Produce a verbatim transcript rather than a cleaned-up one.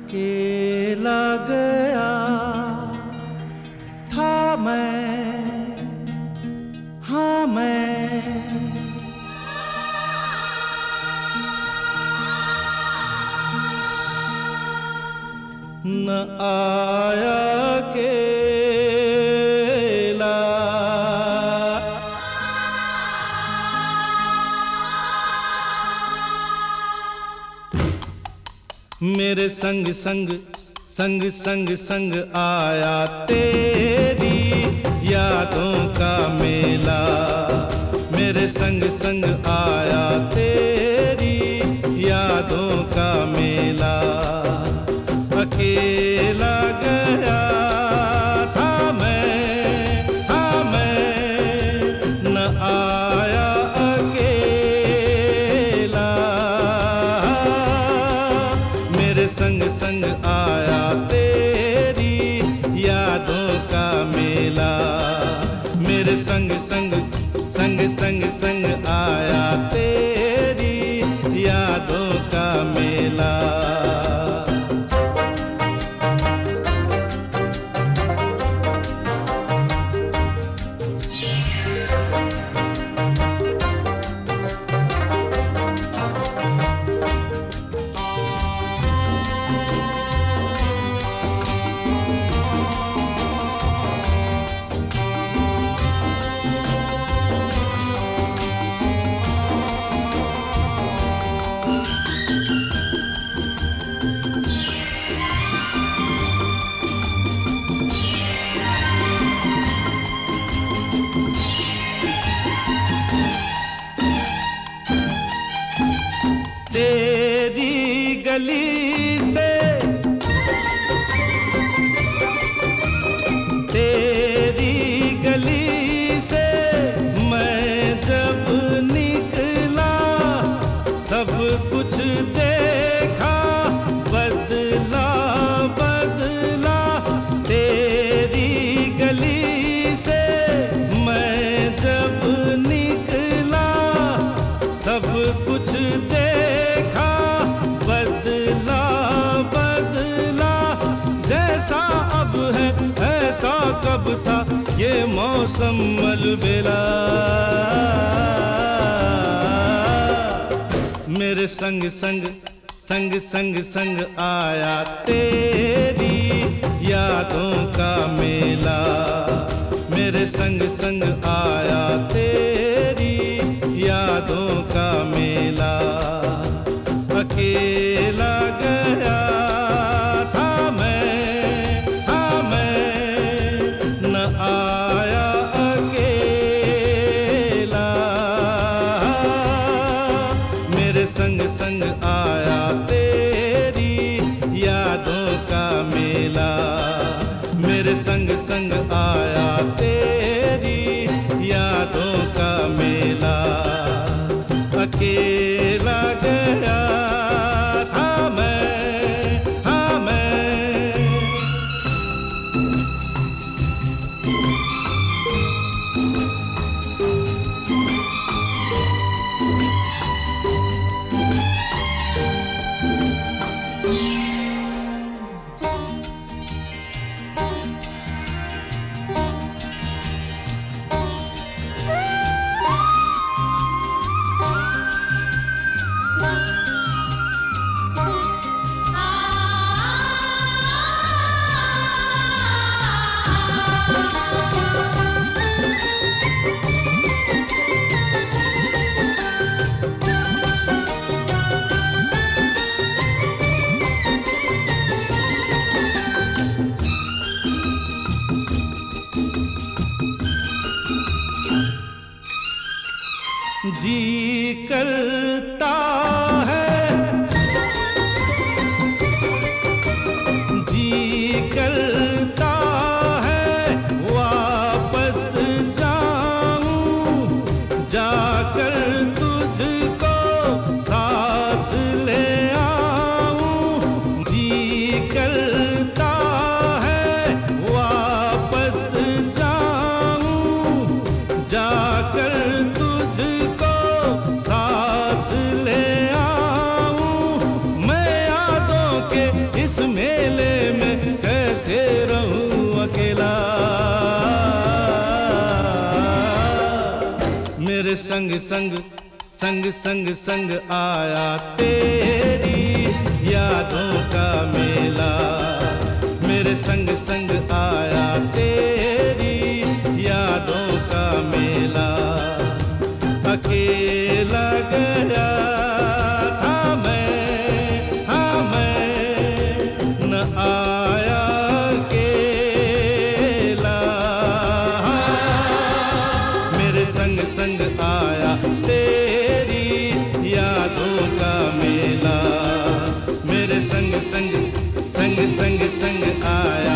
अकेला गया था मैं, हाँ मैं न आया अकेला, मेरे संग संग संग संग संग आया तेरी यादों का मेला। मेरे संग संग आया तेरी यादों का मेला। अकेला गया था मैं, हाँ मैं न आया अकेला। मेरे संग संग आया तेरी यादों का मेला। मेरे संग संग संग संग संग आया तेरी यादों का मेला। तेरी गली से तेरी गली से मैं जब निकला, सब कुछ देखा बदला बदला। तेरी गली से मैं जब निकला, सब कुछ देखा बदला बदला। जैसा अब है ऐसा कब था ये मौसम अलबेला। मेरे संग संग संग संग संग आया तेरी यादों का मेला। मेरे संग संग आया तेरी यादों का मेला। अकेला गया था मैं, हाँ मैं न आया अकेला। मेरे संग संग आया तेरी यादों का मेला। मेरे संग संग आया तेरी यादों का मेला। अकेला गया था मैं, हाँ मैं जी करता है, जी करता है वापस जाऊं, जाकर तुझको साथ ले आऊं। जी करता है वापस जाऊं, जाकर तुझको साथ संग संग संग संग संग आया तेरी यादों का मेला। मेरे संग संग आया तेरी यादों का मेला। अकेला गया था मैं, हाँ मैं न आया अकेला। मेरे संग संग आया तेरी यादों का मेला। मेरे संग संग संग संग संग आया